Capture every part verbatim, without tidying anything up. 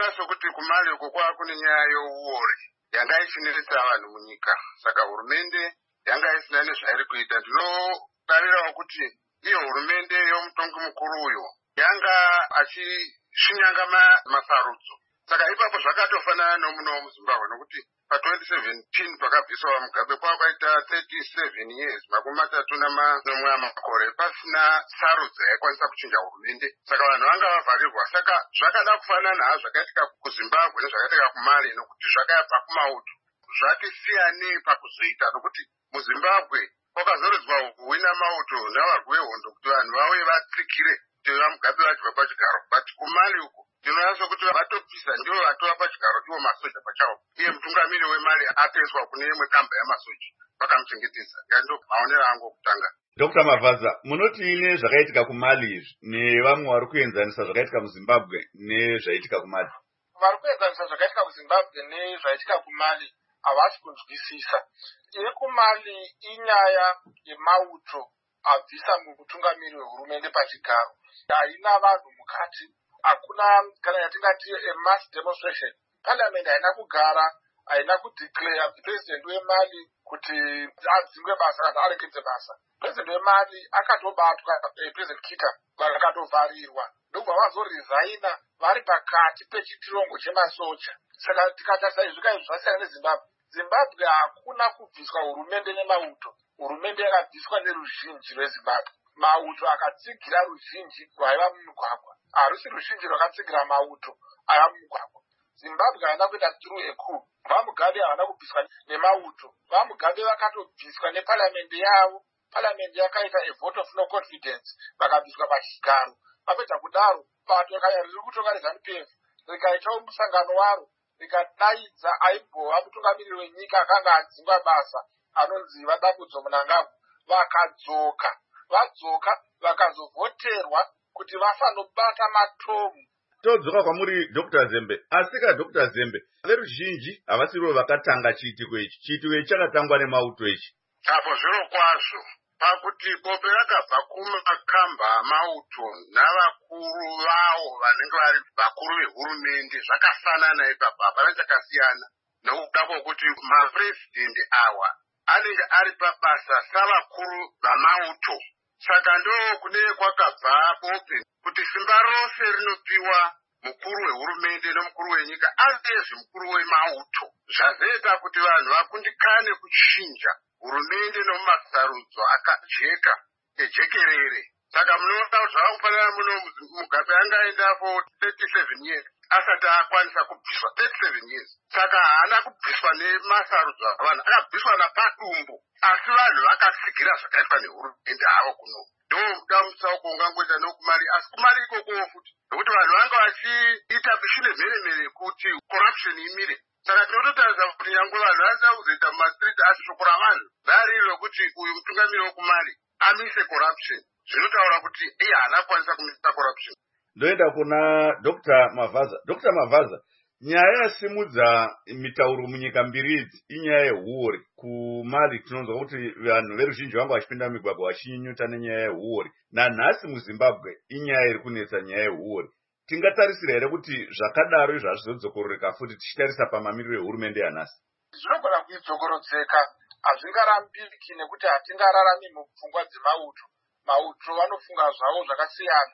ndinoona sokuti kuMali uko kwava kune nyaya youori yanga ichinetsa vanhu munyika, saka hurumende yanga isina nezvairi kuita. Ndinodarirawo kuti iyo hurumende yomutongi mukuru uyo yanga achishinyanga masarudzo, saka ipapo zvakatofanana nomuno muZimbabwe, nokuti pa twenty seventeen pakabviswa Mugabe kwakaita thirty-seven years, makumi matatu nomwe amakore pasina sarudzo yaikwanisa kuchinja hurumende, saka vanhu vanga vavharirwa. Saka zvakada kufanana zvakaitika kuZimbabwe nezvakaitika kuMali, nokuti zvakabva kumauto zvati siyanei pakuzoita, nokuti muZimbabwe kwakazorodzwa hwina mauto navarwi vehondo kuti vanhu vauye vatsigire kuti vaMugabe vachibva pachigaro, but kuMali uko ndinoona sokuti vatopisa ndivo vatova pachigaro ivo masoja pachavo, iye mutungamiri weMali atoiswa kune imwe kamba yamasoja vakamuchengetedza. Ndo maonero angu okutanga. Doctor Mavaza, munoti ine zvakaitika kuMali izvi nevamwe vari kuenzanisa zvakaitika muZimbabwe nezvaitika kuMali? Vari kuenzanisa zvakaitika kuZimbabwe nezvaitika kuMali havasi kunzwisisa. YekuMali inyaya yemauto abvisa mutungamiri wehurumende pachigaro, haina vanhu mukati, hakuna kana yatingati mass demonstration. Parliament haina kugara, haina kudeclare president weMali kuti adzingwe basa kana arekedze basa. President weMali akatobatwa, eh, President Kita vakatovarirwa, ndobva vazoresigna vari pakati pechitirongo chemasoja. Saka tikatarisa izvika izvi zvasiyana neZimbabwe. Zimbabwe hakuna kubviswa hurumende nemauto, hurumende yakabviswa neruzhinji rweZimbabwe. Mauto akatsigira ruzhinji rwaiva mumugwagwa, harusi ruzhinji rwakatsigira mauto aiva mumugwagwa. Zimbabwe haina kuita through a coup. VaMugabe havana kubviswa nemauto, VaMugabe vakatobviswa neparliamendi yavo. Parliament yakaita a vote of no confidence, vakabviswa pachigaro. Vapedza kudaro bato kaya riri kutonga reZANU-P F rikaitawo musangano waro rikadaidza aimbova mutungamiriri wenyika akanga adzingwa basa anonzi Vadambudzo Munangagwa, vakadzoka vadzoka vakazovhoterwa kuti vafanobata matomu. Todzoka kwamuri Doctor Zembe. Asika Doctor Zembe, veruzhinji havasirivo vakatanga chiitiko ichi. Chiitiko ichi chakatangwa nemauto ichi. Apo zviro kwazvo pakuti bope rakabva kumakamba amauto navakuru vavo vanenge vari vakuru vehurumende zvakafanana ipapo, hapana chakasiyana, nokuda kwokuti mapurezidendi awa anenge ari pabasa savakuru vamauto. Saka ndo kune kwakabva bope kuti simba rose rinopiwa mukuru wehurumende nomukuru wenyika azezve mukuru wemauto, zvazoita kuti vanhu vakundikane kuchinja hurumende nomumasarudzo akajeka ejekerere. Saka munoona kuti zvavakufanana muno Mugabe angaendapo thirty-seven years asati akwanisa kubviswa thirty-seven years. Saka haana kubviswa nemasarudzo avanhu, akabviswa napadumbu, asi vanhu vakatsigira zvakaitwa nehurumende havo kuno. Ndo damutsauko ungangoita nokuMali, asi kuMali ikoko futi nokuti vanhu vanga vachiita bishine mheremhere kuti corruption imire. Saka tinototaridza kuti nyangwe vanhu vasina kuzoita mumastreet, asi shoko ravanhu rari rokuti uyu mutungamiri wokuMali amise corruption, zvinotaura kuti iye haana kukwanisa kumisa corruption. Ndoenda kuna Doctor Mavaza. Doctor Mavaza, nyaya yasimudza mitauro munyika mbiri idzi inyaya yehuori. kuMali tinonzwa kuti vanhu veruzhinji vanga vachipinda mumigwagwa vachinyunyuta nenyaya yehuori. Nanhasi muZimbabwe inyaya iri kunetsa nyaya yehuori. Tingatarisira here kuti zvakadaro izvo hazvizodzokororeka futi tichitarisa pamamiriro ehurumende yanhasi? Zvinogona kuidzokorodzeka, hazvingarambiki nekuti hatingararami mupfungwa dzemauto. Mauto vanofunga zvavo zvakasiyana,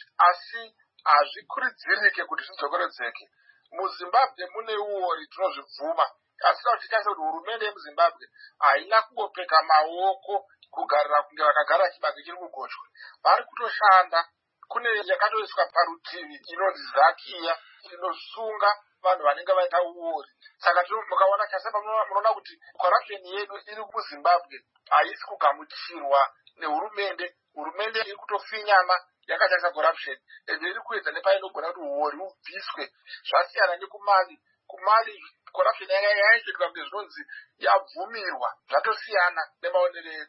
asi hazvikurudzirike kuti zvidzokorodzeke. MuZimbabwe mune uori tinozvibvuma, asi kana tichitarise kuti hurumende yemuZimbabwe haina kungopfeka maoko kugarira kunge vakagara chibage chiri kugochwe. Vari kutoshanda. Kune yakatoiswa parutivi inonzi Zakia inosunga vanhu vanenge vaita uori. Saka mukaona chasema munoona kuti corruption yedu iri muZimbabwe haisi kugamuchirwa nehurumende. Hurumende iri kutofinyama yakatarisa corruption ende iri kuedza nepainogona kuti uori ubviswe. Zvasiyana nekuMali. kuMali corruption yaisvika kunge zvinonzi yabvumirwa, zvatosiyana nemaonero edu.